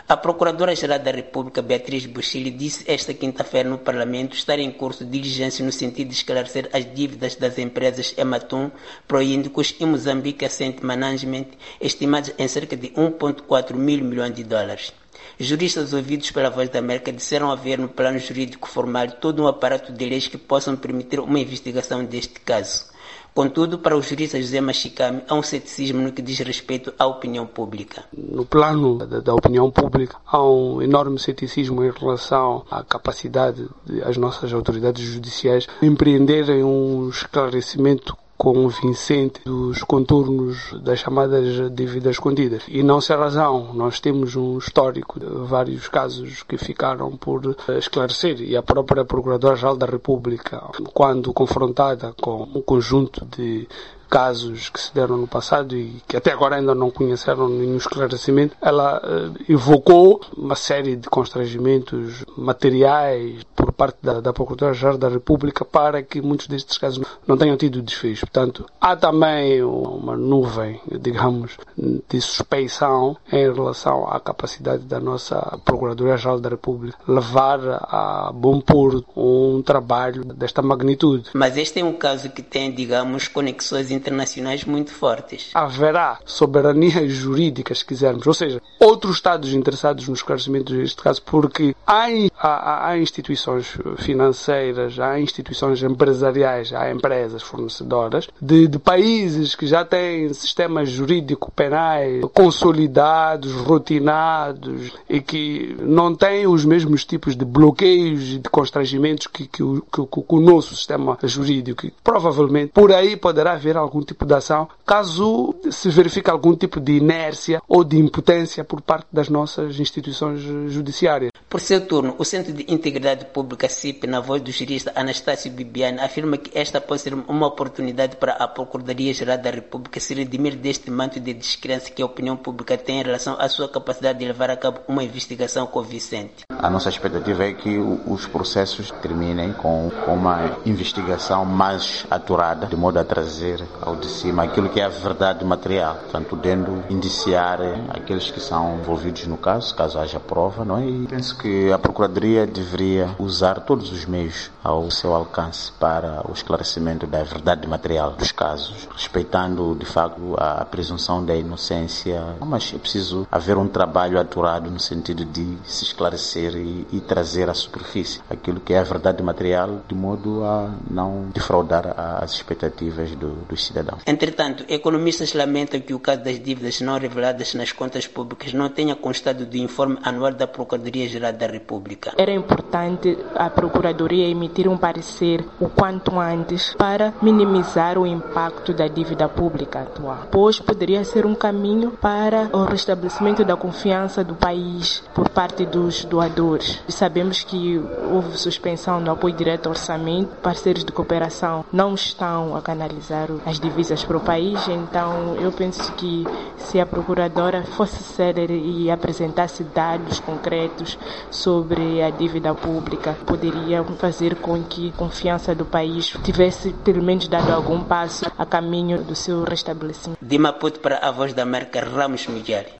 A Procuradora-Geral da República, Beatriz Buchili, disse esta quinta-feira no Parlamento estar em curso de diligência no sentido de esclarecer as dívidas das empresas Ematum, Proíndicos e Moçambique Asset Management, estimadas em cerca de 1,4 mil milhões de dólares. Juristas ouvidos pela Voz da América disseram haver no plano jurídico formal todo um aparato de leis que possam permitir uma investigação deste caso. Contudo, para o jurista José Machicame, há um ceticismo no que diz respeito à opinião pública. No plano da opinião pública, há um enorme ceticismo em relação à capacidade das nossas autoridades judiciais empreenderem um esclarecimento convincente dos contornos das chamadas dívidas escondidas. E não sem razão, nós temos um histórico de vários casos que ficaram por esclarecer e a própria Procuradora-Geral da República, quando confrontada com um conjunto de casos que se deram no passado e que até agora ainda não conheceram nenhum esclarecimento, ela evocou uma série de constrangimentos materiais por parte da Procuradora-Geral da República para que muitos destes casos não tenham tido desfecho. Portanto, há também uma nuvem, digamos, de suspeição em relação à capacidade da nossa Procuradoria-Geral da República levar a bom porto um trabalho desta magnitude. Mas este é um caso que tem, digamos, conexões internacionais muito fortes. Haverá soberanias jurídicas, se quisermos, ou seja, outros Estados interessados no esclarecimento deste caso, porque há instituições financeiras, há instituições empresariais, há empresas fornecedoras de países que já têm sistemas jurídico-penais consolidados, rotinados e que não têm os mesmos tipos de bloqueios e de constrangimentos que o nosso sistema jurídico. Provavelmente por aí poderá haver algum tipo de ação caso se verifique algum tipo de inércia ou de impotência por parte das nossas instituições judiciárias. Por seu turno, o Centro de Integridade Pública CIP, na voz do jurista Anastácio Bibiani, afirma que esta pode ser uma oportunidade para a Procuradoria-Geral da República se redimir deste manto de descrença que a opinião pública tem em relação à sua capacidade de levar a cabo uma investigação convincente. A nossa expectativa é que os processos terminem com uma investigação mais aturada, de modo a trazer ao de cima aquilo que é a verdade material, portanto, podendo indiciar aqueles que são envolvidos no caso haja prova, não é? E penso que a Procuradoria deveria usar todos os meios ao seu alcance para o esclarecimento da verdade material dos casos, respeitando, de facto, a presunção da inocência, mas é preciso haver um trabalho aturado no sentido de se esclarecer e trazer à superfície aquilo que é a verdade material, de modo a não defraudar as expectativas dos cidadãos. Entretanto, economistas lamentam que o caso das dívidas não reveladas nas contas públicas não tenha constado do informe anual da Procuradoria-Geral da República. Era importante a Procuradoria emitir um parecer o quanto antes para minimizar o impacto da dívida pública atual, pois poderia ser um caminho para o restabelecimento da confiança do país por parte dos doadores. E sabemos que houve suspensão no apoio direto ao orçamento, parceiros de cooperação não estão a canalizar as divisas para o país, então eu penso que se a Procuradora fosse célere e apresentasse dados concretos sobre a dívida pública, poderia fazer com que a confiança do país tivesse pelo menos dado algum passo a caminho do seu restabelecimento. De Maputo para a Voz da América, Ramos Miguel.